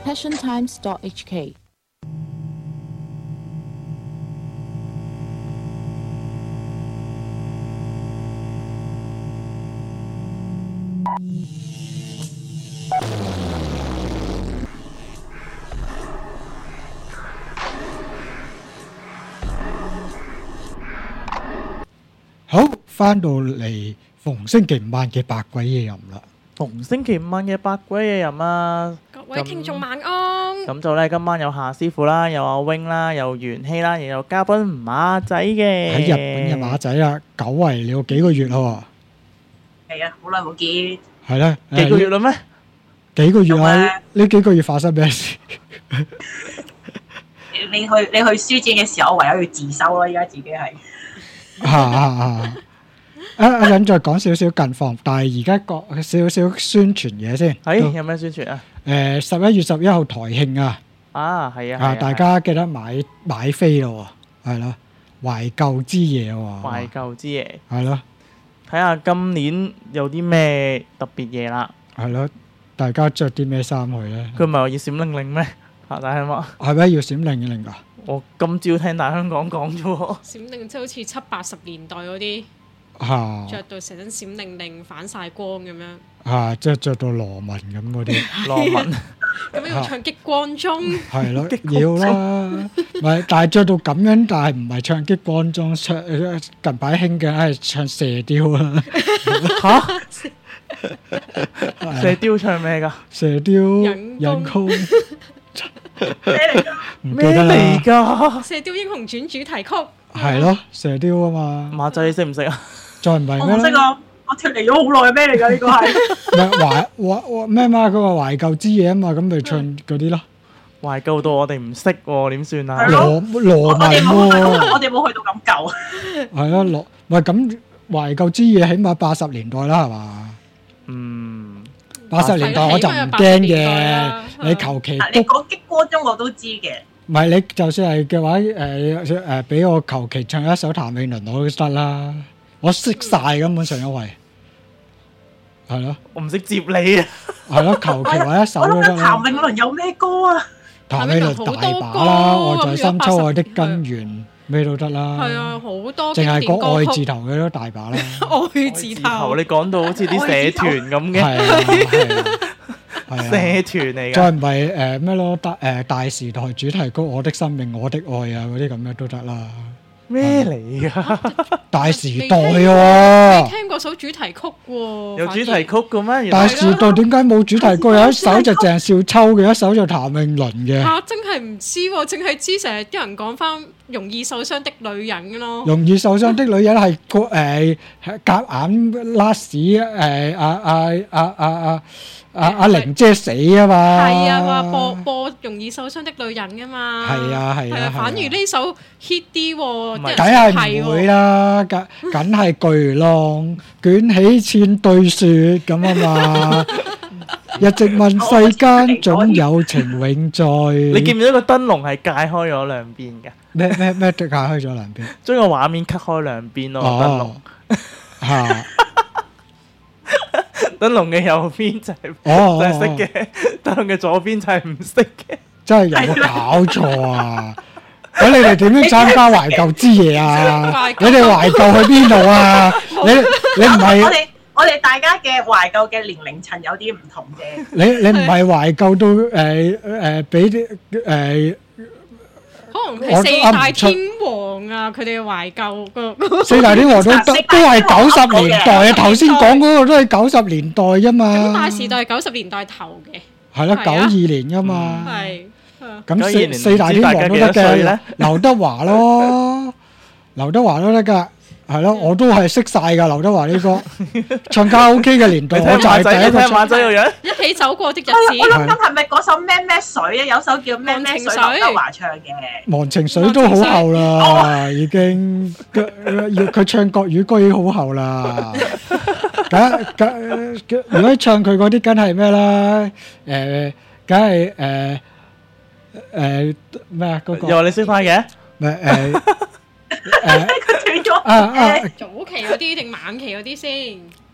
passiontimes.hk。 好，翻到嚟逢星期五晚嘅百鬼夜吟啦。 逢星期五晚嘅百鬼夜吟啊！ 各位聽眾晚安。 咁就咧，今晚有夏師傅啦，有阿 wing 啦，有元希啦，亦有嘉賓馬仔嘅。 喺日本嘅馬仔啊，久違了幾個月咯係啊，好耐冇見。 喎。係咧， 幾個月啦咩？ 幾個月啊？呢幾個月發生咩事？ 你去書展嘅時候，我唯有要自修咯。依家自己係。 一陣再講少少近況，但係而家講少少宣傳嘢先。 係有咩宣傳啊 ？11月11號台慶啊！ 啊，係啊， 大家記得買飛咯喎，係咯，懷舊之夜喎。 懷舊之夜。 係咯。 睇下今年有啲咩特別嘢啦。 係咯，大家着啲咩衫去咧？ 佢唔係話要閃靈靈咩？大香港係咩要閃靈靈㗎？ 我今朝聽大香港講啫喎。 閃靈即係好似70、80年代嗰啲，着到成身閃靈靈反晒光咁樣。 即係着到羅文咁嗰啲。 羅文咁要唱激光中。係咯，要啦。唔係，但係着到咁樣，但係唔係唱激光中，唱近排興嘅係唱射雕啦。 嚇？射雕唱咩㗎？ 射雕人工。 咩嚟㗎？ 射雕英雄傳主題曲。 係咯，射雕啊嘛。 馬仔你識唔識啊？ 再唔係咩咧？ 我唔識啊，我脫離咗好耐，咩嚟㗎？呢個係咩嘛？佢話懷舊之夜啊嘛，咁咪唱嗰啲咯。 懷舊到我哋唔識喎，點算啊？ 羅文喎， 我哋冇去到咁舊。 係咯，唔係咁懷舊之夜，起碼80年代啦，係嘛？80年代我就唔驚嘅，你求其。 你講激光中我都知嘅。 唔係你就算係嘅話，俾我求其唱一首譚詠麟我都得啦，我識晒根本上因為係咯， 我唔識接你啊， 係咯，求其揾一首都得啦。 譚詠麟有咩歌啊？ 譚詠麟大把啦，愛在深秋愛的根源咩都得啦。 係啊，好多。 淨係講愛字頭嘅都大把啦。 愛字頭， 你講到好似啲社團咁嘅。 係啊。 社團嚟㗎， 再唔係咩咯？大時代主題曲《我的生命我的愛》啊，嗰啲咁樣都得啦。 咩嚟㗎？ 大時代喎， 你聽過首主題曲喎？ 有主題曲嘅咩？ 大時代點解冇主題曲？有一首就鄭少秋嘅，一首就譚詠麟嘅。 真係唔知喎，淨係知成日啲人講翻容易受傷的女人咯。 容易受傷的女人係夾硬拉屎阿玲姐死啊嘛！ 係啊，話播容易受傷的女人㗎嘛。 係啊， 反而呢首 hit 啲喎， 梗係唔會啦，梗係巨浪捲起千堆雪咁啊嘛！一直問世間總有情永在。 你見唔見到個燈籠係界開咗兩邊㗎？ 咩界開咗兩邊？ 將個畫面 cut 開兩邊咯，燈籠嚇。燈籠嘅右邊就係識嘅，燈籠嘅左邊就係唔識嘅。 真係有冇搞錯啊！咁你哋點樣參加懷舊之夜啊？你哋懷舊去邊度啊？你唔係我哋大家嘅懷舊嘅年齡層有啲唔同嘅。 你唔係懷舊到俾啲可能係四大天王啊，佢哋嘅懷舊個四大天王都係90年代啊！頭先講嗰個都係90年代啫嘛。 咁大時代係90年代頭嘅。 係啦，92年噶嘛。 係。 咁四大天王都得嘅，劉德華咯，劉德華都得㗎。係咯，我都係識晒㗎劉德華呢歌，唱卡拉 OK 嘅年代，我就係第一個。 馬仔個樣， 一起走過的日子。 我諗緊係咪嗰首咩咩水啊？有首叫咩咩水，劉德華唱嘅。 忘情水都好後啦，已經佢唱國語歌已經好後啦。如果唱佢嗰啲，梗係咩啦？梗係咩啊？嗰個又話你識翻嘅？ 佢斷咗。 早期嗰啲定晚期嗰啲先？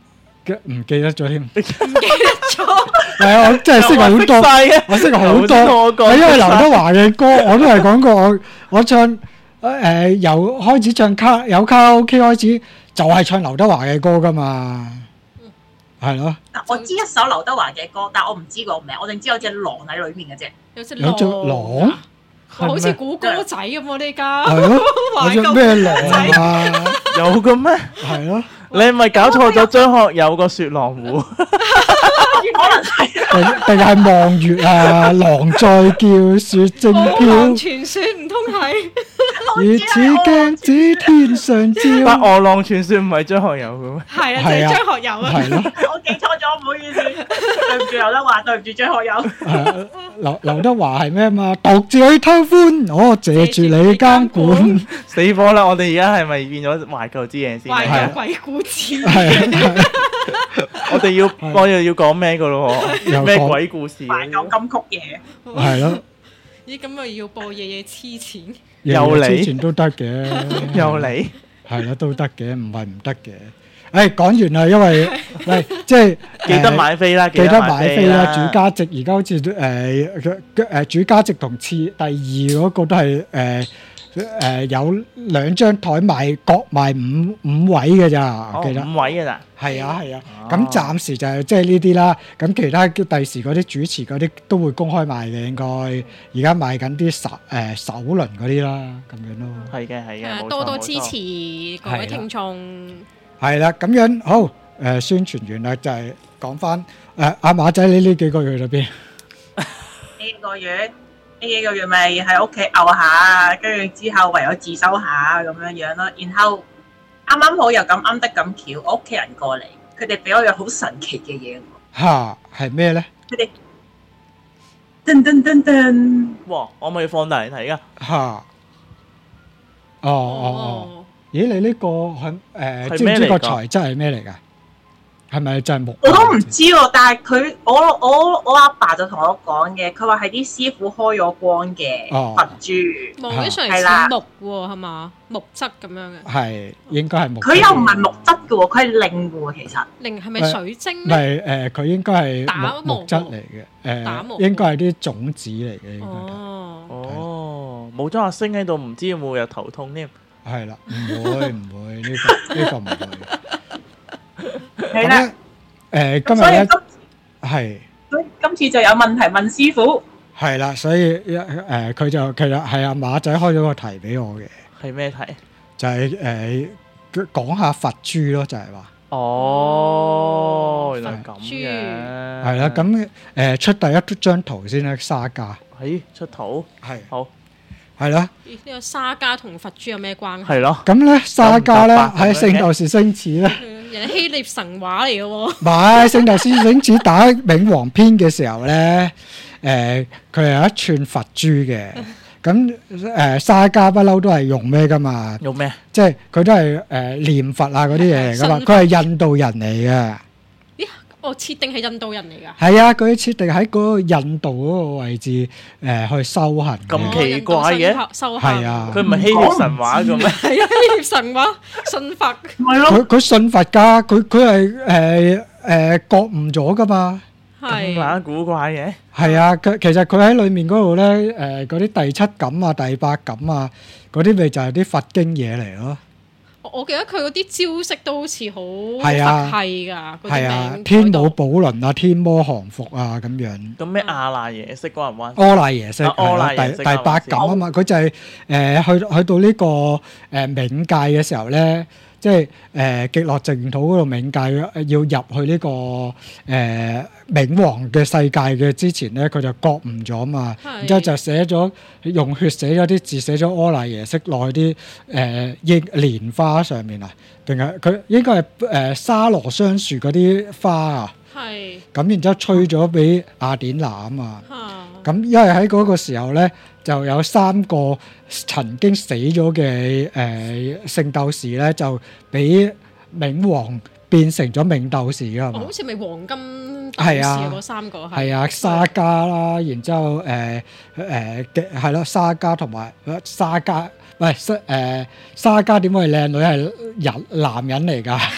唔記得咗添。 唔記得咗。 係啊，我真係識好多，我識好多。係因為劉德華嘅歌，我都係講過，我唱由開始唱卡拉 OK 開始，就係唱劉德華嘅歌噶嘛。係咯。 我知一首劉德華嘅歌，但我唔知個名，我淨知有隻狼喺裏面嘅啫。 有隻狼， 好似估歌仔咁喎呢家。 係咯，有隻咩狼啊？ 有嘅咩？ 係咯。 你係咪搞錯咗張學友個雪狼湖？ 可能係。 定係望月啊？狼在叫，雪正飄。 餓狼傳說唔通係？ 如此鏡子天上照。 但餓狼傳說唔係張學友嘅咩？ 係啊，就係張學友啊。 係咯。 我記錯咗，唔好意思，對唔住劉德華，對唔住張學友。 劉德華係咩嘛？獨自去偷歡，我借住你監管。 死火啦！我哋而家係咪變咗懷舊之夜先？ 懷舊鬼故事。 係。 我哋要講咩噶咯？咩鬼故事？ 懷舊金曲嘢。 係咯。 咦，咁咪要播夜夜黐錢？ 又嚟？ 黐錢都得嘅。 又嚟？ 係啦，都得嘅，唔係唔得嘅。講完啦，因為即係記得買飛啦， 記得買飛啦。主家席而家好似主家席同第二嗰個都係有2張台賣，各賣五位嘅咋，記得 5位嘅咋？ 係啊。咁暫時就係即係呢啲啦。咁其他第時嗰啲主持嗰啲都會公開賣嘅，應該而家賣緊啲首輪嗰啲啦，咁樣咯。 係嘅， 多多支持各位聽眾。 係啦，咁樣好宣傳完啦，就係講翻阿馬仔，你呢幾個月去咗邊？ 呢幾個月咪喺屋企漚下，跟住之後唯有自修下咁樣咯。然後啱啱好又咁啱得咁巧，我屋企人過嚟，佢哋俾我樣好神奇嘅嘢。 嚇，係咩咧？ 佢哋噔噔噔噔， 哇！我咪要放大嚟睇噶嚇。哦。咦？你呢個係知唔知個材質係咩嚟㗎？係咪就係木？ 我都唔知喎，但係我阿爸就同我講嘅，佢話係啲師傅開咗光嘅佛珠， 望起上嚟似木喎，係嘛？木質咁樣嘅。 係應該係木。 佢又唔係木質嘅喎，佢係令嘅喎，其實。 令係咪水晶咧？唔係佢應該係木質嚟嘅，應該係啲種子嚟嘅。 哦，冇咗阿星喺度，唔知有冇有頭痛添？ 係啦，唔會呢個唔會。 係啦， 今日咧係， 今次就有問題問師傅。 係啦，所以佢就其實係阿馬仔開咗個題俾我嘅。 係咩題？ 就係講下佛珠咯，就係話。 哦，原來咁嘅。 係啦，咁出第一張圖先啦，沙家。 出圖係好。 係啦， 呢個沙家同佛珠有咩關係？ 係咯， 咁咧沙家咧喺聖鬥士星矢咧， 人希臘神話嚟嘅喎。 唔係聖鬥士星矢打冥王篇嘅時候咧，佢係有一串佛珠嘅。咁沙家不嬲都係用咩噶嘛？ 用咩？ 即係佢都係念佛啊嗰啲嘢嚟噶嘛？佢係印度人嚟嘅。 設定係印度人嚟㗎。 係啊，佢設定喺嗰個印度嗰個位置去修行。 咁奇怪嘅， 修行係啊， 佢唔係希臘神話嘅咩？ 係啊，希臘神話信佛。 係咯， 佢信佛㗎，佢係覺悟咗㗎嘛。 咁乸古怪嘅。 係啊，其實佢喺裡面嗰度咧，嗰啲第七感啊、第八感啊，嗰啲咪就係啲佛經嘢嚟咯。 我記得佢嗰啲招式都好似好佛系㗎， 係啊，天武寶輪啊、天魔降伏啊咁樣。 咁咩阿賴耶識關唔關？ 阿賴耶識係第八感啊嘛，佢就係去到呢個冥界嘅時候咧，即係極樂淨土嗰度冥界要入去呢個冥王嘅世界嘅之前咧，佢就覺悟咗嘛，然之後就寫咗用血寫咗啲字，寫咗阿賴耶識落去啲蓮花上面啊，定係佢應該係沙羅雙樹嗰啲花啊。係。咁然之後吹咗俾雅典娜啊嘛。咁因為喺嗰個時候咧，就有3個曾經死咗嘅聖鬥士咧，就俾冥王變成咗冥鬥士㗎嘛。好似咪黃金鬥士嗰3個係啊，沙家啦，然之後係咯，沙家同埋沙家喂，沙家點會係靚女係男人嚟㗎？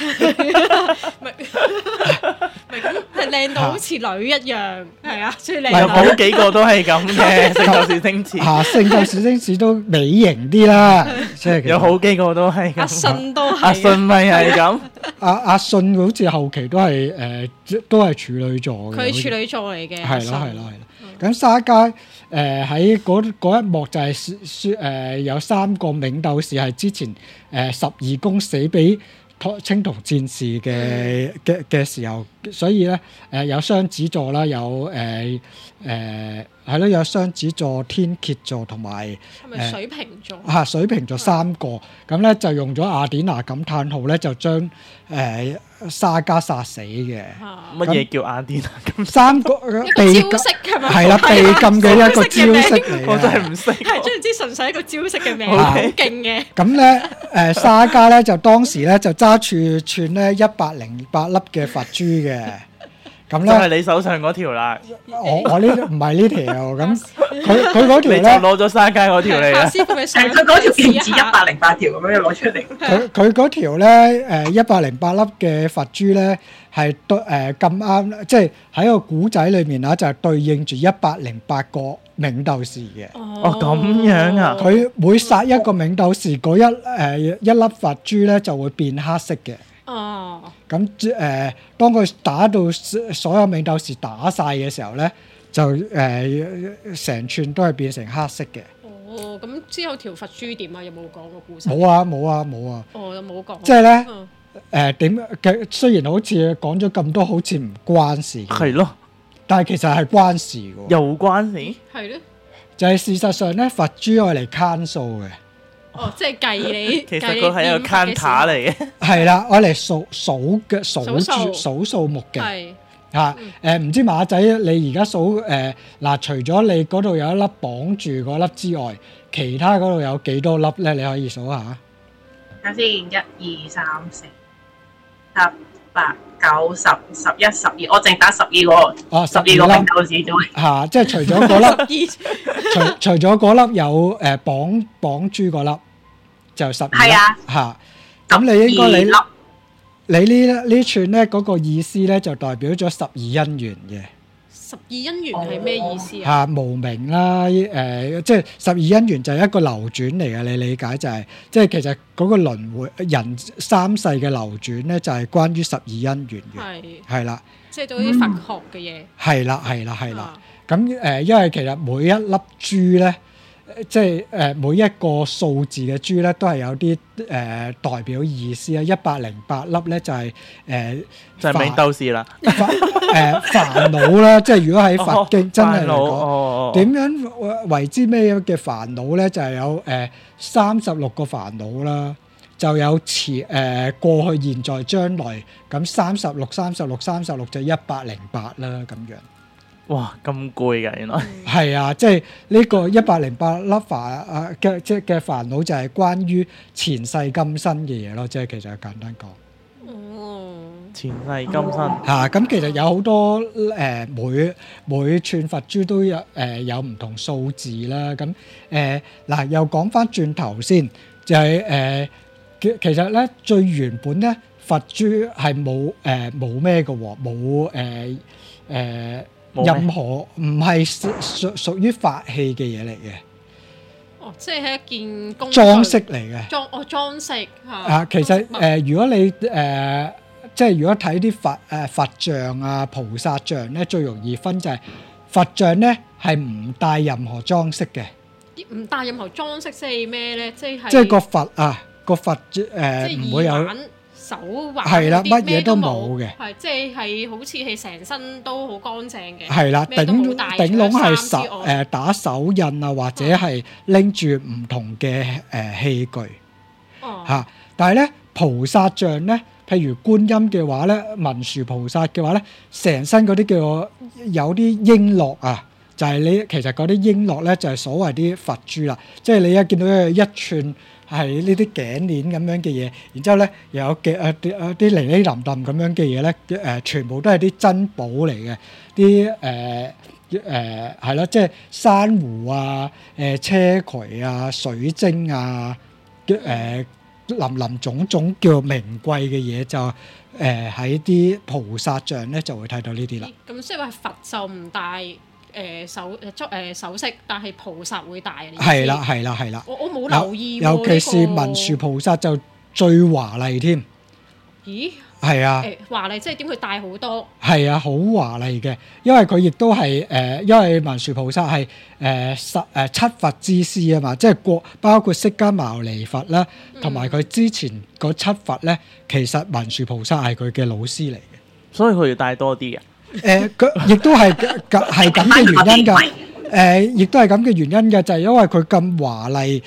係靚到好似女一樣，係啊，最靚。 有好幾個都係咁嘅，聖鬥士星矢嚇，聖鬥士星矢都美型啲啦，即係有好幾個都係咁。 阿信都係， 阿信咪係咁。 阿信好似後期都係都係處女座嘅。 佢處女座嚟嘅。 係咯。咁沙家喺嗰一幕就係有3個冥鬥士係之前12宮死俾青銅戰士嘅時候，所以咧有雙子座啦，有係咯，有雙子座、天蠍座同埋係咪水瓶座？ 嚇，水瓶座3個，咁咧就用咗雅典娜感嘆號咧，就將沙家殺死嘅。 乜嘢叫雅典娜咁 ？3個被招式係咪？ 係啦，被禁嘅一個招式嚟嘅。 我真係唔識。 係總之純粹一個招式嘅名，好勁嘅。 咁咧沙家咧就當時咧就揸住串咧108粒嘅佛珠嘅。咁咧， 就係你手上嗰條啦。 我呢唔係呢條，咁佢嗰條咧， 你就攞咗沙家嗰條嚟啦。 師傅嘅相， 佢嗰條唔止108條咁樣攞出嚟。 佢嗰條咧108粒嘅佛珠咧係咁啱，即係喺個古仔裏面啊，就係對應住108個冥鬥士嘅。 哦，咁樣啊！ 佢每殺一個冥鬥士，嗰一粒佛珠咧就會變黑色嘅。 哦， 咁當佢打到所有冥鬥士打晒嘅時候咧，就成串都係變成黑色嘅。 哦，咁之後條佛珠點啊？有冇講個故事？ 冇啊！ 哦，有冇講？ 即係咧點嘅？雖然好似講咗咁多，好似唔關事。 係咯， 但係其實係關事嘅。 又關事？ 係咧。 就係事實上咧，佛珠用嚟慳數嘅。 哦，即係計你， 其實佢係一個 counter 嚟嘅。 係啦，我嚟數數目嘅。 係嚇唔知馬仔你而家數嗱，除咗你嗰度有一粒綁住嗰粒之外，其他嗰度有幾多粒咧？你可以數下。 睇先，1、2、3、4、7、8、9、10、11、12，我淨打12個。 哦 ，12個冥鬥士啫。 嚇，即係除咗嗰粒，除咗嗰粒有綁珠嗰粒，就12粒。係啊。嚇，咁你應該你呢串咧嗰個意思咧，就代表咗12因緣嘅。 12因緣係咩意思啊？ 嚇，無明啦，即係12因緣就係一個流轉嚟嘅。你理解就係，即係其實嗰個輪迴人三世嘅流轉咧，就係關於12因緣嘅。係啦， 即係做啲佛學嘅嘢。係啦。咁因為其實每一粒珠咧，即係每一個數字嘅珠咧，都係有啲代表意思啊。108粒咧就係就係冥鬥士啦。 煩惱啦，即係如果喺佛經真係嚟講，點樣為之咩嘅煩惱咧？就係有36個煩惱啦，就有過去、現在、將來，咁36就108啦，咁樣。 哇，咁攰㗎，原來係啊，即係呢個108粒嘅煩惱就係關於前世今生嘅嘢咯，即係其實簡單講。 前世今生嚇，咁其實有好多每串佛珠都有唔同數字啦。咁嗱，又講翻轉頭先，就係其實咧最原本咧佛珠係冇咩嘅喎，冇任何唔係屬於法器嘅嘢嚟嘅。 哦，即係一件工具裝飾嚟嘅。 裝飾嚇。其實如果你即係如果睇啲佛像啊、菩薩像咧，最容易分就係佛像咧係唔帶任何裝飾嘅。 唔帶任何裝飾即係咩咧？即係個佛啊，個佛唔會有手環， 係啦，乜嘢都冇嘅。 係即係好似係成身都好乾淨嘅。 係啦，頂籠係打手印啊，或者係拎住唔同嘅器具嚇。但係咧菩薩像咧，譬如觀音嘅話咧，文殊菩薩嘅話咧，成身嗰啲叫有啲瓔珞啊，就係你其實嗰啲瓔珞咧，就係所謂啲佛珠啦。即係你一見到一串係呢啲頸鏈咁樣嘅嘢，然之後咧又有嘅啲零零冧冧咁樣嘅嘢咧，全部都係啲珍寶嚟嘅，啲係咯，即係珊瑚啊、車渠啊、水晶啊，林種種叫名貴嘅嘢就喺啲菩薩像咧就會睇到呢啲啦。 咁即係話佛就唔戴首飾，但係菩薩會戴啊？ 係啦。 我冇留意喎， 尤其是文殊菩薩就最華麗添。 咦？ 係啊， 華麗即係點？佢戴好多。 係啊，好華麗嘅，因為佢亦都係因為文殊菩薩係七佛之師啊嘛，即係包括釋迦牟尼佛啦，同埋佢之前嗰七佛咧，其實文殊菩薩係佢嘅老師嚟嘅， 所以佢要戴多啲嘅。 佢亦都係咁嘅原因㗎。亦都係咁嘅原因嘅，就係因為佢咁華麗，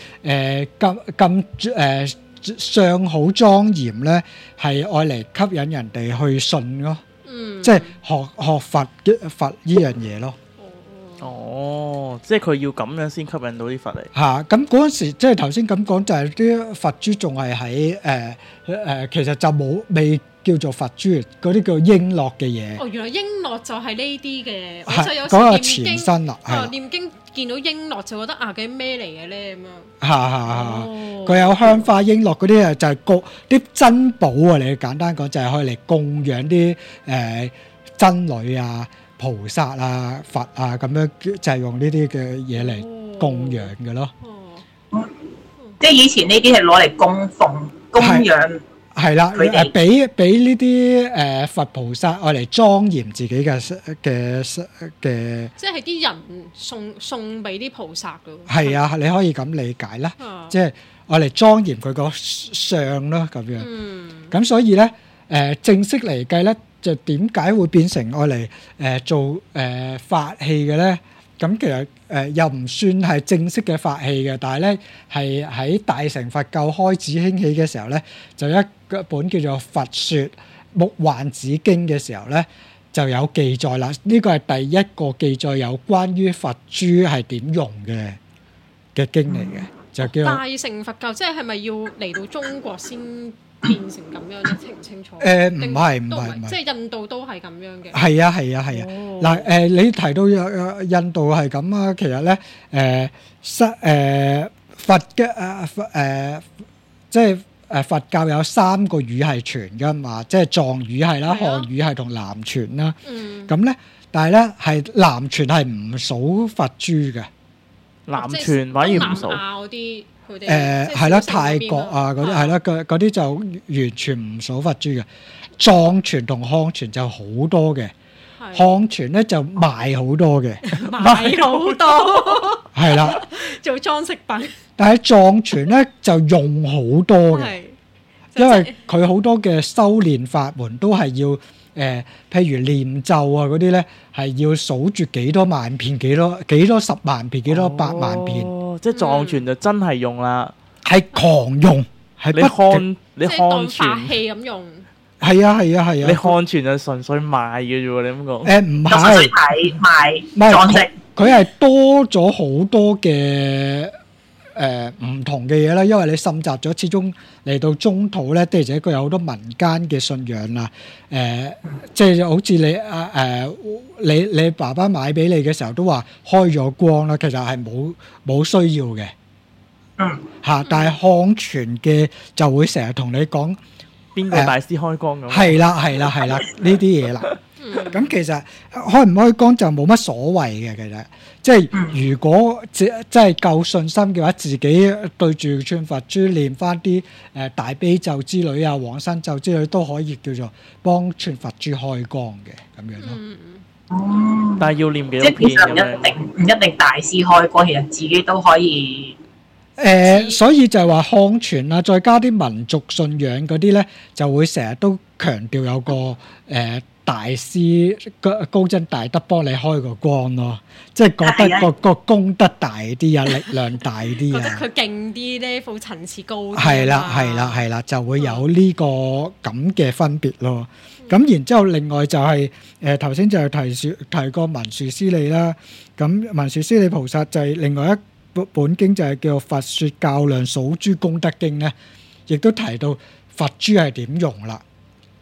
咁相好莊嚴咧，係愛嚟吸引人哋去信咯。即係學佛呢樣嘢咯。 哦，即係佢要咁樣先吸引到啲佛嚟。 嚇，咁嗰陣時，即係頭先咁講，就係啲佛珠仲係喺其實就未叫做佛珠，嗰啲叫瓔珞嘅嘢。 哦，原來瓔珞就係呢啲嘅，我就有時嗰個前身啦。 念經見到瓔珞就覺得究竟咩嚟嘅咧咁樣。 佢有香花瓔珞嗰啲啊，就係啲珍寶啊！你簡單講就係可以嚟供養啲僧侶啊、菩薩啊、佛啊咁樣，就係用呢啲嘅嘢嚟供養嘅咯。 即係以前呢啲係攞嚟供奉、供養。 係啦，俾呢啲佛菩薩愛嚟莊嚴自己嘅， 即係啲人送俾啲菩薩噶。 係啊，你可以咁理解啦，即係愛嚟莊嚴佢個相咯咁樣。咁所以咧，正式嚟計咧，就點解會變成愛嚟做法器嘅咧？咁其實又唔算係正式嘅法器嘅，但係咧係喺大乘佛教開始興起嘅時候咧，就一本叫做《佛說木幻子經》嘅時候咧，就有記載啦。呢個係第一個記載有關於佛珠係點用嘅經嚟嘅，就叫大乘佛教。即係咪要嚟到中國先變成咁樣咧？清唔清楚？ 唔係， 即係印度都係咁樣嘅。 係啊。嗱，你提到印度係咁啊，其實咧佛嘅即係佛教有3個語系傳噶嘛，即係藏語系啦、漢語系同南傳啦。咁咧，但係咧係南傳係唔數佛珠嘅， 南傳反而唔數。 嗰啲係啦，泰國啊嗰啲係啦，嗰啲就完全唔數佛珠嘅。藏傳同漢傳就好多嘅，漢傳咧就賣好多嘅， 賣好多係啦， 做裝飾品。 但係藏傳咧就用好多嘅，因為佢好多嘅修練法門都係要譬如念咒啊嗰啲咧，係要數住幾多萬遍、幾多10萬遍、幾多百萬遍。 即係藏傳就真係用啦， 係狂用，係你漢傳法器咁用。 係啊！ 你漢傳就純粹賣嘅啫喎，你咁講。 唔係賣裝飾，佢係多咗好多嘅唔同嘅嘢啦。因為你滲雜咗，始終嚟到中土咧，的而且確有好多民間嘅信仰啦。即係好似你爸爸買俾你嘅時候都話開咗光啦，其實係冇需要嘅。但係漢傳嘅就會成日同你講。 邊個大師開光咁？ 係啦，呢啲嘢啦。咁其實開唔開光就冇乜所謂嘅，其實即係如果真係夠信心嘅話，自己對住串佛珠念翻啲大悲咒之類啊、往生咒之類都可以叫做幫串佛珠開光嘅咁樣咯。 但係要念幾多遍咁樣？ 唔一定大師開光，其實自己都可以。 所以就係話漢傳啊，再加啲民族信仰嗰啲咧，就會成日都強調有個大師高僧大德幫你開個光咯，即係覺得個功德大啲啊，力量大啲啊， 覺得佢勁啲level層次高啲。 係啦，就會有呢個咁嘅分別咯。咁然之後，另外就係頭先就係提過文殊師利啦。咁文殊師利菩薩就係另外一本經就係叫做《佛說較量數珠功德經》咧，亦都提到佛珠係點用啦，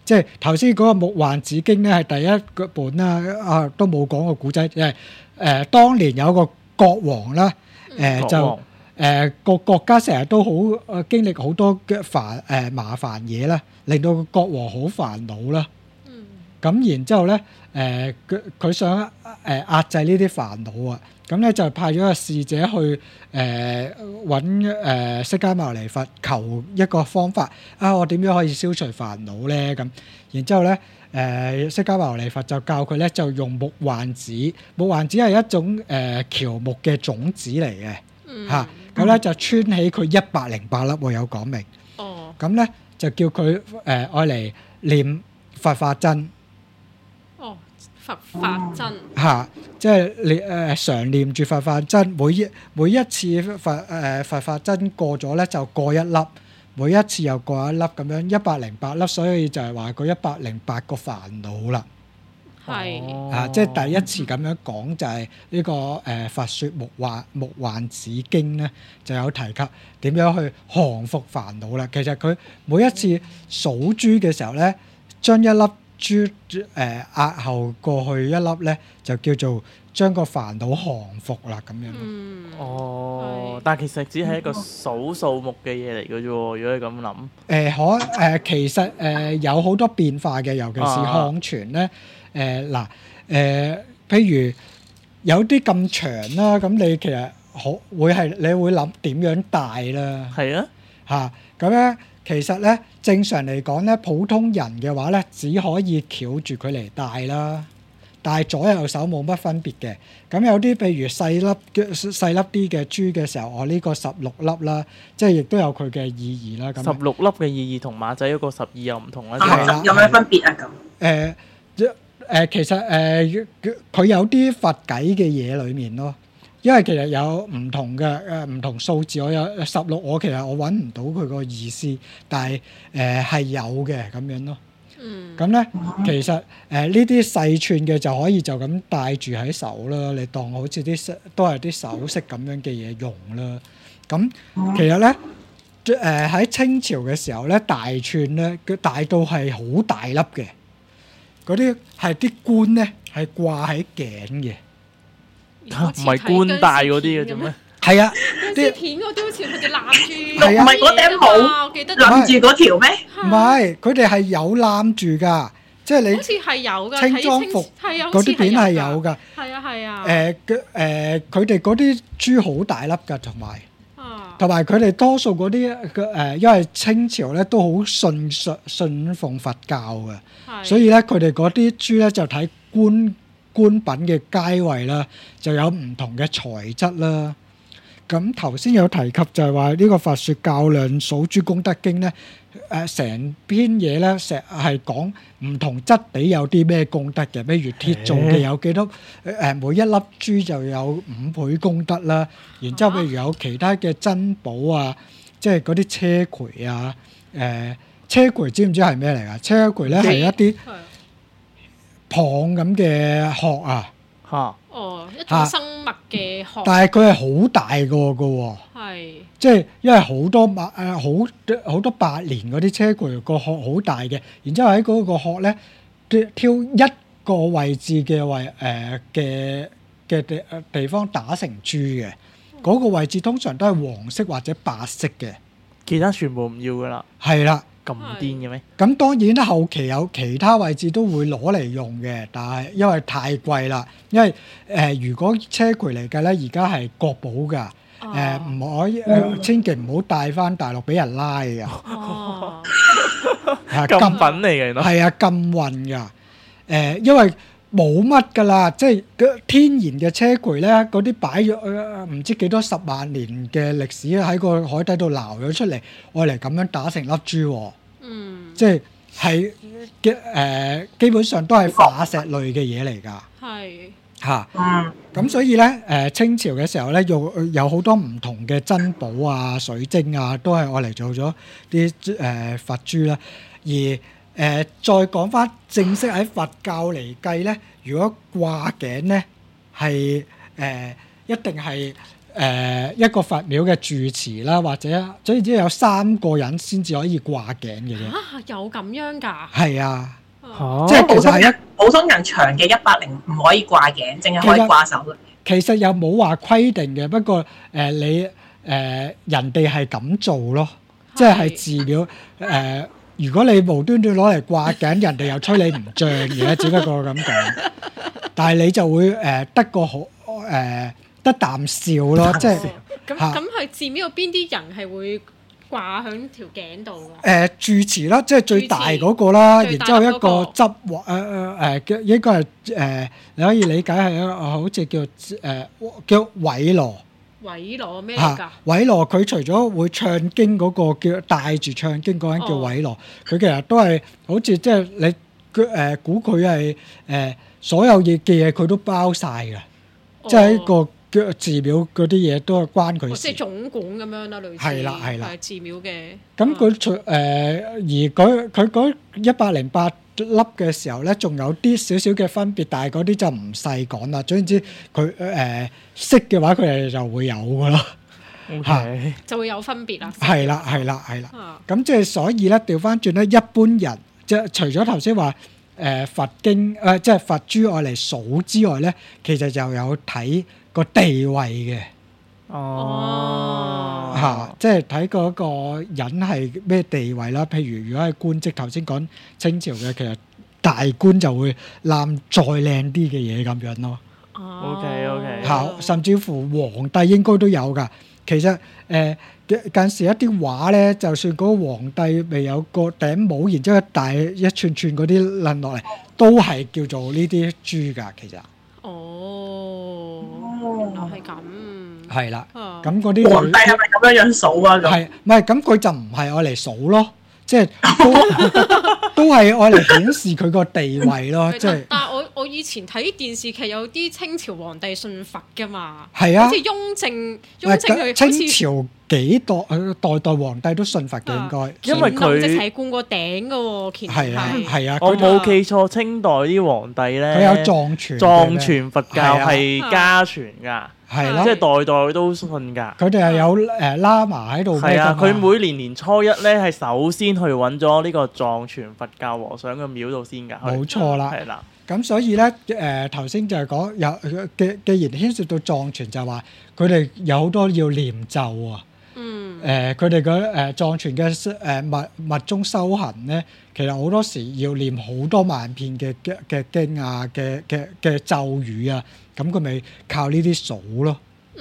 即係頭先嗰個《木幻子經》咧係第一個本啦，都冇講個古仔，當年有個國王啦，就個國家成日都好經歷好多嘅麻煩嘢啦，令到個國王好煩惱啦。咁然之後咧，佢想壓制呢啲煩惱啊，咁咧就派咗個使者去揾釋迦牟尼佛求一個方法啊，我點樣可以消除煩惱咧？咁然之後咧，釋迦牟尼佛就教佢咧就用木幻子，木幻子係一種喬木嘅種子嚟嘅嚇，咁咧就穿起佢108粒，我有講明。咁咧就叫佢愛嚟念佛法真。 佛法真嚇，即係你常念住佛法真，每一次佛法真過咗咧就過一粒，每一次又過一粒咁樣108粒，所以就係話個108個煩惱啦。 係即係第一次咁樣講就係呢個佛説木幻子經咧，就有提及點樣去降服煩惱啦。其實佢每一次數珠嘅時候咧，將一粒珠壓後過去一粒咧，就叫做將個煩惱降服啦咁樣。 但係其實只係一個數數目嘅嘢嚟嘅啫喎。如果你咁諗， 其實有好多變化嘅，尤其是漢傳咧。譬如有啲咁長啦，咁你其實你會諗點樣戴啦？ 係啊， 嚇咁咧。其實咧，正常嚟講咧，普通人嘅話咧，只可以翹住佢嚟戴啦，戴左右手冇乜分別嘅。咁有啲譬如細粒啲嘅珠嘅時候，我呢個16粒啦，即係亦都有佢嘅意義啦。咁 16粒嘅意義同馬仔嗰個12又唔同啦。 係啦， 有咩分別啊？咁其實佢有啲佛偈嘅嘢裡面咯。因為其實有唔同嘅唔同數字，我有16，我其實我揾唔到佢個意思，但係係有嘅咁樣咯。咁咧其實呢啲細串嘅就可以就咁戴住喺手啦，你當好似都係啲首飾咁樣嘅嘢用啦。咁其實咧喺清朝嘅時候咧，大串咧佢大到係好大粒嘅，嗰啲係啲官咧係掛喺頸嘅。 唔係官戴嗰啲嘅啫咩？ 係啊， 啲片嗰啲好似佢哋攬住， 係啊， 唔係嗰頂帽， 我記得攬住嗰條咩？ 唔係，佢哋係有攬住㗎，即係你好似係有㗎， 清裝服嗰啲片係有㗎。 係啊係啊。 佢哋嗰啲珠好大粒㗎，同埋佢哋多數嗰啲因為清朝咧都好信奉佛教嘅，所以咧佢哋嗰啲珠咧就睇官品嘅階位啦，就有唔同嘅材質啦。咁頭先有提及就係話呢個佛說較量數珠功德經咧，成篇嘢咧成係講唔同質地有啲咩功德嘅，譬如鐵做嘅有幾多每一粒珠就有5倍功德啦。然之後譬如有其他嘅珍寶啊，即係嗰啲車葵啊，車葵知唔知係咩嚟㗎？車葵咧係一啲蚌咁嘅殼啊， 一種生物嘅殼， 但係佢係好大個喎， 係即係因為好多百年嗰啲車葵個殼好大嘅，然之後喺嗰個殼咧挑一個位置嘅地方打成珠嘅，嗰個位置通常都係黃色或者白色嘅， 其他全部唔要噶啦。 係啦。 咁癲嘅咩？ 咁當然啦，後期有其他位置都會攞嚟用嘅，但係因為太貴啦。因為如果車葵嚟計咧，而家係國寶㗎，唔可以千祈唔好帶翻大陸俾人拉㗎。 禁品嚟嘅，原來係啊，禁運㗎。因為冇乜㗎啦，即係天然嘅車葵咧，嗰啲擺咗唔知幾多10萬年嘅歷史喺個海底度撈咗出嚟，愛嚟咁樣打成粒珠喎。即係基本上都係化石類嘅嘢嚟㗎。係嚇，咁所以咧清朝嘅時候咧，有好多唔同嘅珍寶啊、水晶啊，都係愛嚟做咗啲佛珠啦。而再講翻正式喺佛教嚟計咧，如果掛頸咧係一定係一個佛廟嘅住持啦，或者總言之有3個人先至可以掛頸嘅啫。 有咁樣㗎？ 係啊，即係其實係普通人長嘅100唔可以掛頸，淨係可以掛手嘅。 其實又冇話規定嘅，不過你人哋係咁做咯，即係寺廟如果你無端端攞嚟掛頸，人哋又吹你唔脹嘅，只不過咁講。但係你就會得個好得啖笑咯，即係咁係寺廟有邊啲人係會掛喺條頸度㗎？ 住持啦，即係最大嗰個啦，然之後一個執應該係你可以理解係一個好似叫韋羅。 韋羅咩嚟㗎？ 韋羅佢除咗會唱經嗰個叫帶住唱經嗰個人叫韋羅，佢其實都係好似即係你估佢係所有嘢嘅嘢佢都包晒㗎，即係一個寺廟嗰啲嘢都係關佢事。 即係總管咁樣啦，類似。係啦，寺廟嘅。咁佢而佢嗰108粒嘅時候咧，仲有啲少少嘅分別，但係嗰啲就唔細講啦。總言之，佢識嘅話，佢哋就會有噶咯。 Okay. 就會有分別啦。 係啦。咁即係所以咧，調翻轉咧，一般人即係除咗頭先話佛經即係佛珠愛嚟數之外咧，其實就有睇個地位嘅。即係睇嗰個人係咩地位啦。譬如如果係官職，頭先講清朝嘅，其實大官就會攬再靚啲嘅嘢咁樣咯。 OK。 甚至乎皇帝應該都有㗎。其實近時一啲畫咧，就算嗰個皇帝未有個頂帽，然之後一串串嗰啲撚落嚟，都係叫做呢啲珠㗎。其實。 原來係咁。 係啦，咁嗰啲皇帝係咪咁樣數啊？ 係，唔係咁佢就唔係愛嚟數咯，即係都係愛嚟顯示佢個地位咯，即係。但係我以前睇電視劇有啲清朝皇帝信佛㗎嘛， 係啊， 好似雍正佢清朝幾代皇帝都信佛嘅應該， 因為佢直係灌過頂㗎喎， 係啊， 我冇記錯，清代啲皇帝咧， 佢有藏傳佛教係家傳㗎。係啦，即係代代都信㗎。 佢哋係有喇嘛喺度。 係啊，佢每年初一咧係首先去揾咗呢個藏傳佛教和尚嘅廟度先㗎。 冇錯啦。 係啦。 咁所以咧頭先就係講有既然牽涉到藏傳，就話佢哋有好多要念咒啊。佢哋嘅藏傳嘅密宗修行咧，其實好多時要念好多萬遍嘅經啊嘅咒語啊。咁佢咪靠呢啲數咯。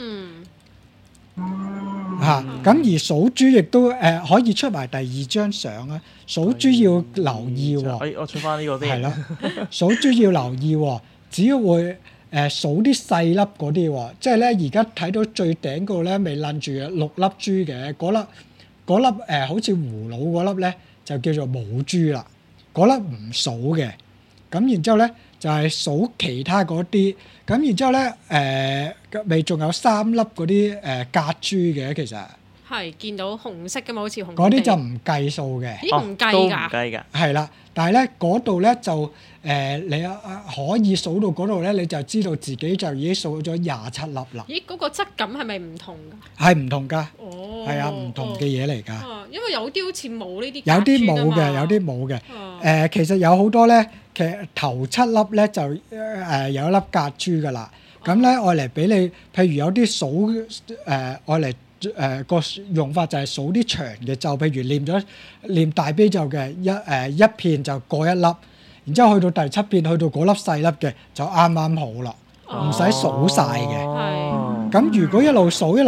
咁而數珠亦都可以出埋第2張相啊。數珠要留意喎。 我出翻呢個先。 係啦，數珠要留意喎，只要會數啲細粒嗰啲喎，即係咧而家睇到最頂嗰度咧，未攬住6粒珠嘅嗰粒好似葫蘆嗰粒咧，就叫做母珠啦。嗰粒唔數嘅，咁然之後咧就係數其他嗰啲。咁然之後咧，咪仲有3粒嗰啲隔珠嘅，其實係見到紅色嘅嘛，好似紅。 嗰啲就唔計數嘅， 咦唔計㗎？ 係啦，但係咧嗰度咧就你可以數到嗰度咧，你就知道自己就已經數咗27粒啦。 咦，嗰個質感係咪唔同㗎？ 係唔同㗎。係啊，唔同嘅嘢嚟㗎。 因為有啲好似冇呢啲。 有啲冇嘅，有啲冇嘅。其實有好多咧。其實頭7粒咧就有一粒隔珠㗎啦，咁咧愛嚟俾你，譬如有啲數愛嚟個用法就係數啲長嘅咒，譬如念大悲咒嘅一片就過1粒，然之後去到第7片去到嗰粒細粒嘅就啱啱好啦，唔使數晒嘅。咁如果一路數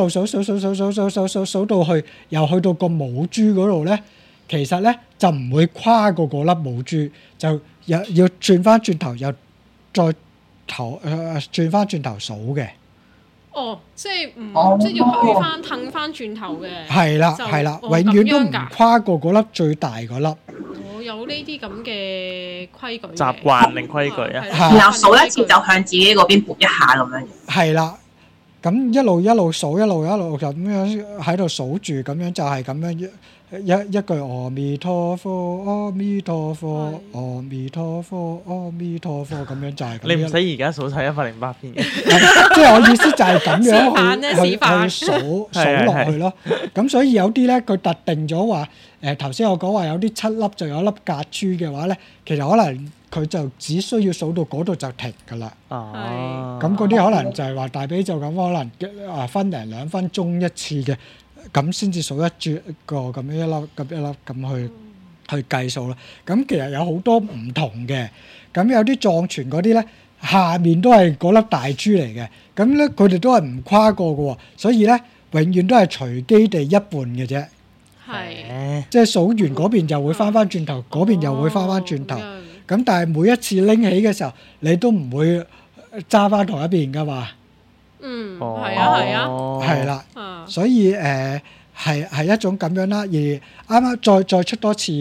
到去又去到個母珠嗰度咧，其實咧就唔會跨過嗰粒母珠，就要轉翻轉頭，又再轉翻轉頭數嘅。 即係即係要去翻褪翻轉頭嘅。 係啦，永遠都唔跨過嗰粒最大嗰粒。 我有呢啲咁嘅規矩。 習慣定規矩啊？ 然後數一次就向自己嗰邊撥一下咁樣。 係啦，咁一路數，一路咁樣喺度數住，咁樣就係咁樣一句阿彌陀佛，阿彌陀佛，阿彌陀佛，阿彌陀佛咁樣就係咁樣。 你唔使而家數晒108篇嘅， 即係我意思就係咁樣去數落去咯。咁所以有啲咧，佢特定咗話頭先我講話有啲7粒就有一粒隔珠嘅話咧，其實可能佢就只需要數到嗰度就停㗎啦。 哦， 咁嗰啲可能就係話大悲咒咁，可能分零2分鐘一次嘅。咁先至數一個咁樣一粒咁去計數啦。咁其實有好多唔同嘅，咁有啲藏傳嗰啲咧，下面都係嗰粒大珠嚟嘅。咁咧佢哋都係唔跨過嘅喎，所以咧永遠都係隨機地一半嘅啫。 係， 即係數完嗰邊就會翻轉頭，嗰邊又會翻轉頭。咁但係每一次拎起嘅時候，你都唔會揸翻同一邊噶嘛。 嗯，係啊， 係啦，所以係一種咁樣啦。而啱啱再出多次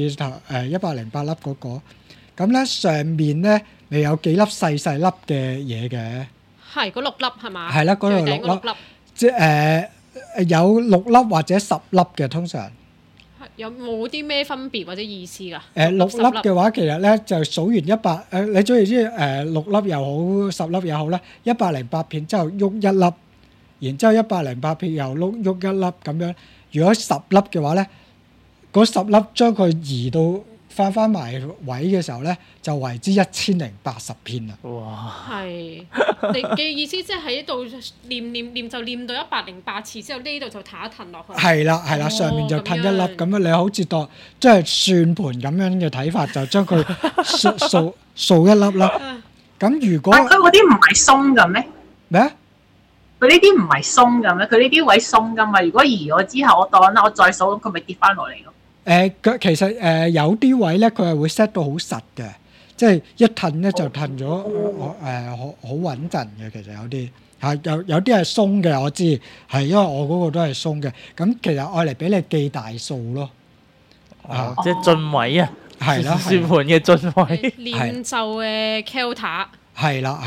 108粒嗰個，咁咧上面咧咪有幾粒細粒嘅嘢嘅， 係嗰6粒係嘛？ 係啦，嗰度6粒，即係有6粒或者10粒嘅通常。 有冇啲咩分別或者意思㗎 ？6粒嘅話，其實咧就數完100你總言之6粒又好10粒又好啦，108片之後喐一粒，然之後108片又喐一粒咁樣。如果10粒嘅話咧，嗰10粒將佢移到翻埋位嘅時候咧，就為之1080片啦。 哇！ 係你嘅意思，即係喺度念就念到108次之後，呢度就彈一彈落去。 係啦，上面就褪一粒咁樣，你好似當即係算盤咁樣嘅睇法，就將佢掃一粒啦。咁如果佢嗰啲唔係鬆嘅咩？ 咩啊？ 佢呢啲唔係鬆嘅咩？佢呢啲位鬆㗎嘛？如果移咗之後，我當啦，我再數，咁佢咪跌翻落嚟咯。 佢其實有啲位咧，佢係會 set 到好實嘅，即係一褪咧就褪咗好穩陣嘅。其實有啲有啲係鬆嘅，我知係因為我嗰個都係鬆嘅。咁其實愛嚟俾你記大數咯， 即係進位啊， 係啦， 算盤嘅進位， 練就嘅 Kelta， 係啦。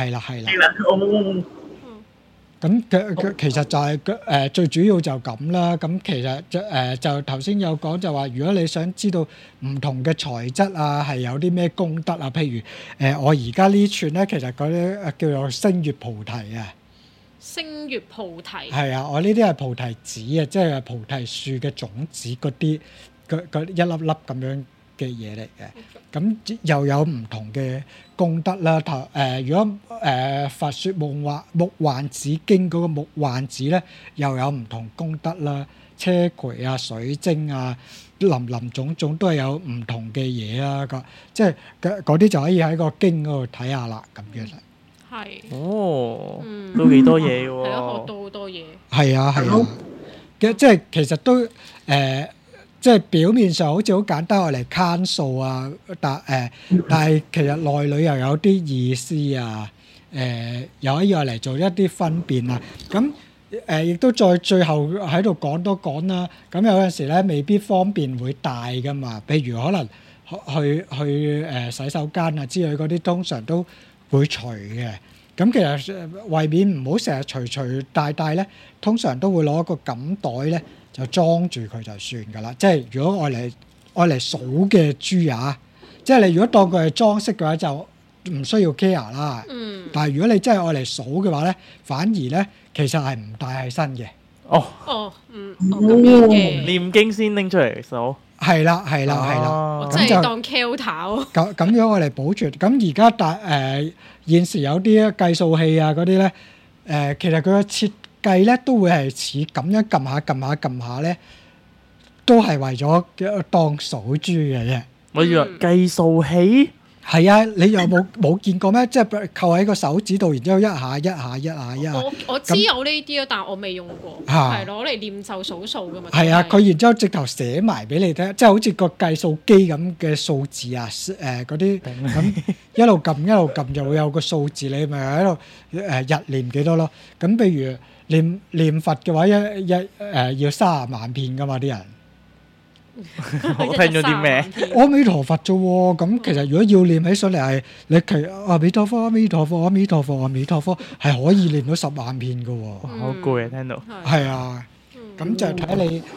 咁其實就係最主要就咁啦。咁其實就頭先有講就話，如果你想知道唔同嘅材質啊，係有啲咩功德啊，譬如我而家呢串咧，其實嗰啲叫做星月菩提啊。 星月菩提係啊，我呢啲係菩提子啊，即係菩提樹嘅種子嗰啲一粒粒咁樣嘅嘢嚟嘅。咁又有唔同嘅功德啦。如果佛說木幻子經嗰個木幻子咧，又有唔同功德啦。車葵啊、水晶啊、林種種都係有唔同嘅嘢啦。即係嗰啲就可以喺個經嗰度睇下啦。咁樣係都幾多嘢喎。 係咯，學到好多嘢。 係啊，即係其實都即係表面上好似好簡單，我嚟慳數啊，但係其實內裏又有啲意思啊，又可以嚟做一啲分辨啊。咁亦都最後喺度講多講啦。咁有陣時咧未必方便會帶噶嘛，譬如可能去洗手間啊之類嗰啲，通常都會除嘅。咁其實為免唔好成日除帶咧，通常都會攞一個錦袋咧，就裝住佢就算㗎啦。即係如果愛嚟數嘅珠啊，即係你如果當佢係裝飾嘅話，就唔需要 care 啦。但係如果你真係愛嚟數嘅話咧，反而咧其實係唔帶喺身嘅。 咁樣嘅念經先拎出嚟數。 係啦， 我真係當 Kelta 咁樣我嚟保存。咁而家現時有啲計數器啊嗰啲咧，其實佢嘅設計咧都會係似咁樣撳下咧，都係為咗當數珠嘅啫。 我以為計數器。 係啊，你有冇見過咩？即係扣喺個手指度，然之後一下。 我知有呢啲咯，但我未用過。係攞嚟念咒數數㗎嘛。 係啊，佢然之後直頭寫埋俾你聽，即係好似個計數機咁嘅數字啊，嗰啲咁一路撳就會有個數字，你咪喺度日念幾多咯。咁譬如念佛嘅話，要30萬遍㗎嘛啲人。 我聽咗啲咩？ 阿彌陀佛啫喎，咁其實如果要念起上嚟係你阿彌陀佛、阿彌陀佛、阿彌陀佛、阿彌陀佛，係可以念到10萬遍㗎喎。 好攰啊！聽到。 係啊，咁就睇你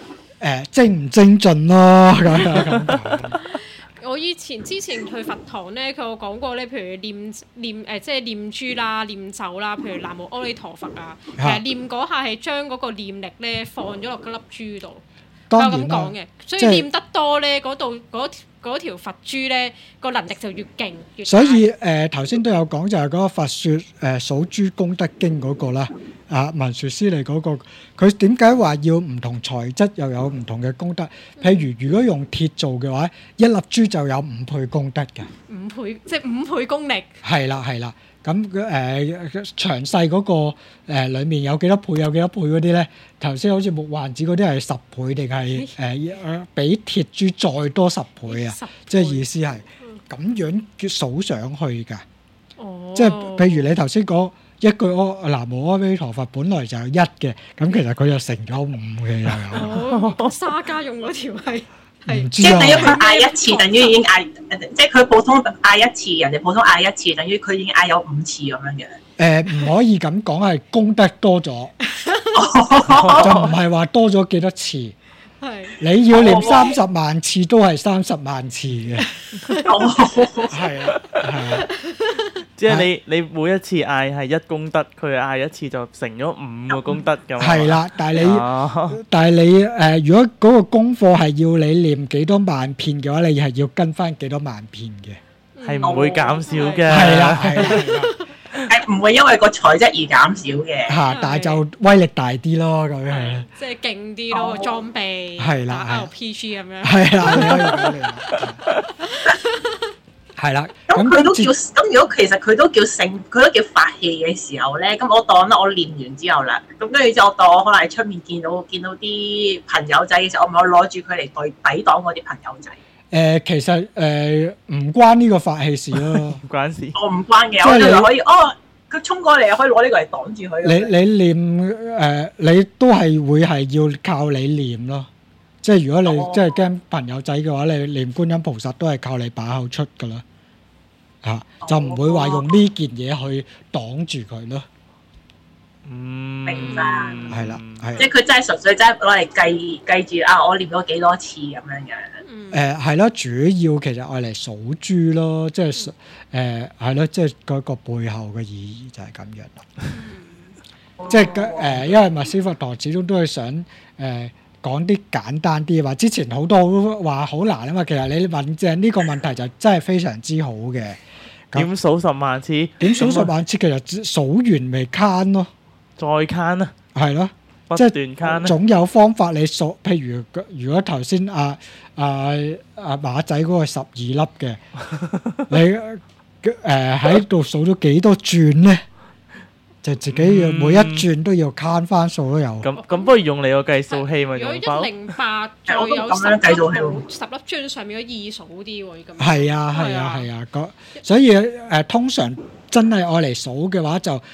精唔精進咯咁。 我之前去佛堂咧，佢有講過咧，譬如念即係念珠啦、念咒啦，譬如南無阿彌陀佛啊，其實念嗰下係將嗰個念力咧放咗落嗰粒珠度，佢有咁講嘅，所以念得多咧，嗰條佛珠咧個能力就越勁越大。 所以頭先都有講就係嗰個佛説數珠功德經嗰個啦，文殊師利嗰個，佢點解話要唔同材質又有唔同嘅功德？譬如果用鐵做嘅話，一粒珠就有5倍功德嘅。 5倍即係5倍功力。係啦。咁詳細嗰個裡面有幾多倍嗰啲咧？頭先好似木患子嗰啲係10倍定係比鐵珠再多10倍啊？即係意思係咁樣叫數上去㗎。即係譬如你頭先講一句南無阿彌陀佛，本來就有1嘅，咁其實佢就成咗5嘅又有。 沙家用嗰條係。 即係等於佢嗌一次，等於已經嗌，即係佢普通嗌一次，人哋普通嗌一次，等於佢已經嗌有5次咁樣嘅。 唔可以咁講，係功德多咗，就唔係話多咗幾多次。你要念30萬次都係30萬次嘅。係啊。 即係你每一次嗌係1功德，佢嗌一次就成咗5個功德咁。 係啦，但係你如果嗰個功課係要你念幾多萬遍嘅話，你係要跟翻幾多萬遍嘅， 係唔會減少嘅。 係啦， 係唔會因為個材質而減少嘅。 但係就威力大啲咯，咁樣。 即係勁啲咯，裝備。 係啦， 打 RPG 咁樣。 係啦，你可以講嚟。係啦， 咁佢都叫咁。如果其實佢都叫法器嘅時候咧，咁我當啦，我練完之後啦，咁跟住之後我當我可能喺出面見到啲朋友仔嘅時候，我咪攞住佢嚟抵擋嗰啲朋友仔。 其實唔關呢個法器事咯， 唔關事。 我唔關嘅，我就可以佢衝過嚟可以攞呢個嚟擋住佢。 你念你都係會係要靠你念咯。即係如果你即係驚朋友仔嘅話，你念觀音菩薩都係靠你把口出噶啦。就唔會話用呢件嘢去擋住佢咯。 明白。 係啦， 即係佢真係純粹真係攞嚟計住我念咗幾多次咁樣嘅。 係咯，主要其實愛嚟數珠咯，即係係咯，即係嗰個背後嘅意義就係咁樣啦。即係因為密師佛堂始終都係想講啲簡單啲嘅話，之前好多話好難啊嘛。其實你問正呢個問題就真係非常之好嘅。 點數10萬次？ 點數10萬次？其實數完咪慳咯， 再慳啊！ 係咯， 不斷慳。 總有方法你數。譬如果頭先阿馬仔嗰個12粒嘅，你喺度數咗幾多轉咧？就自己要每一轉都要慳翻數都有。 咁不如用你個計數器咪用包。 如果108再有10粒磚上面都易數啲喎，咁。係啊，所以通常真係愛嚟數嘅話就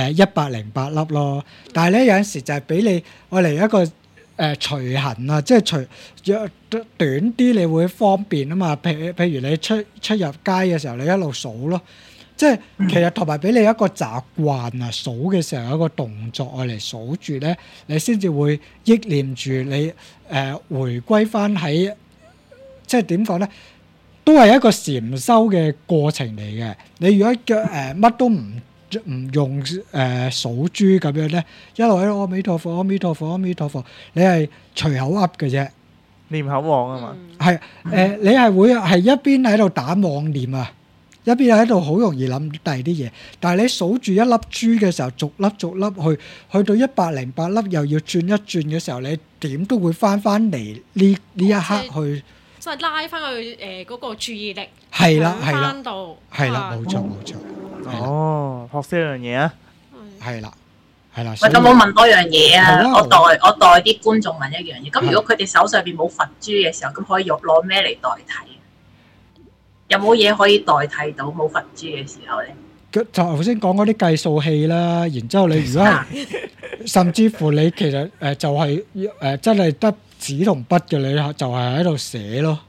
108粒咯。但係咧有陣時就係俾你愛嚟一個隨行啊，即係短啲你會方便啊嘛。譬如你出入街嘅時候，你一路數咯。即係其實同埋俾你一個習慣啊，數嘅時候有一個動作愛嚟數住咧，你先至會憶念住你回歸翻喺，即係點講咧，都係一個禪修嘅過程嚟嘅。你如果乜都唔用數珠咁樣咧，一路喺度阿彌陀佛、阿彌陀佛、阿彌陀佛，你係隨口噏嘅啫， 念口簧啊嘛。 係你係會係一邊喺度打妄念啊。一邊喺度好容易諗第二啲嘢，但係你數住一粒珠嘅時候，逐粒去到108粒又要轉一轉嘅時候，你點都會翻嚟呢一刻去， 即係拉翻去嗰個注意力， 係啦，冇錯。 學識一樣嘢啊， 係啦。 喂，咁我問多樣嘢啊！我代啲觀眾問一樣嘢。咁如果佢哋手上邊冇佛珠嘅時候，咁可以攞咩嚟代替？有冇嘢可以代替到冇佛珠嘅時候咧？ 就頭先講嗰啲計數器啦，然之後你如果係甚至乎你其實就係真係得紙同筆嘅，你就係喺度寫咯。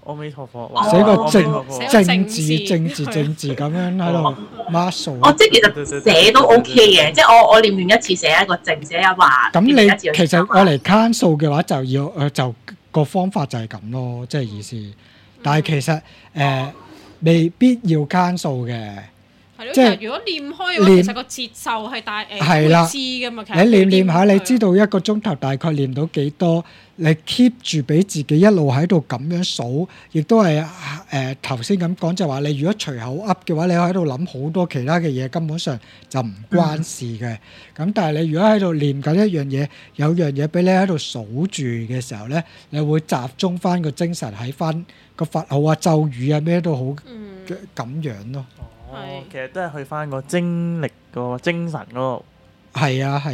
阿彌陀佛， 寫個寫正字咁樣喺度 muscle。 哦，即係其實寫都 OK 嘅，即係我念完一次寫一個正，寫一畫。 咁你其實我嚟 cancel 嘅話就要就個方法就係咁咯，即係意思。但係其實未必要 cancel 嘅。 即係如果念開嘅話，其實個節奏係大會知㗎嘛。其實你念下，你知道一個鐘頭大概念到幾多，你 keep 住俾自己一路喺度咁樣數，亦都係頭先咁講，就係話你如果隨口噏嘅話，你喺度諗好多其他嘅嘢，根本上就唔關事嘅。咁但係你如果喺度念緊一樣嘢，有樣嘢俾你喺度數住嘅時候咧，你會集中翻個精神喺翻個佛號啊、咒語啊咩都好咁樣咯。 其實都係去翻個精力個精神嗰度。 係啊，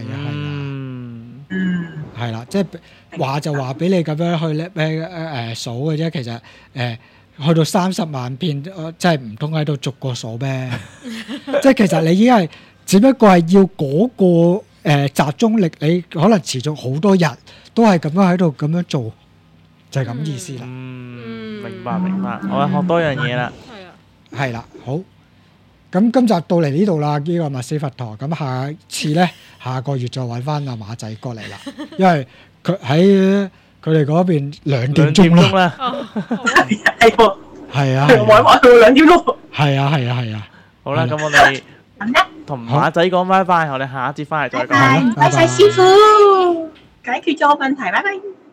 係啦，即係話就話俾你咁樣去數嘅啫。其實去到30萬遍，即係唔通喺度逐個數咩？即係其實你已經係只不過係要嗰個集中力，你可能持續好多日都係咁樣喺度咁樣做，就係咁意思啦。 明白，我學多樣嘢啦。 係啦，好。咁今集到嚟呢度啦，呢個密斯佛陀。咁下次咧，下個月再揾翻阿馬仔過嚟啦，因為佢喺佢哋嗰邊2點鐘啦。 係喎， 係啊， 玩玩到2點鐘。 係啊。 好啦，咁我哋同馬仔講拜拜，我哋下一節翻嚟再講。 拜拜，師傅，解決咗問題，拜拜。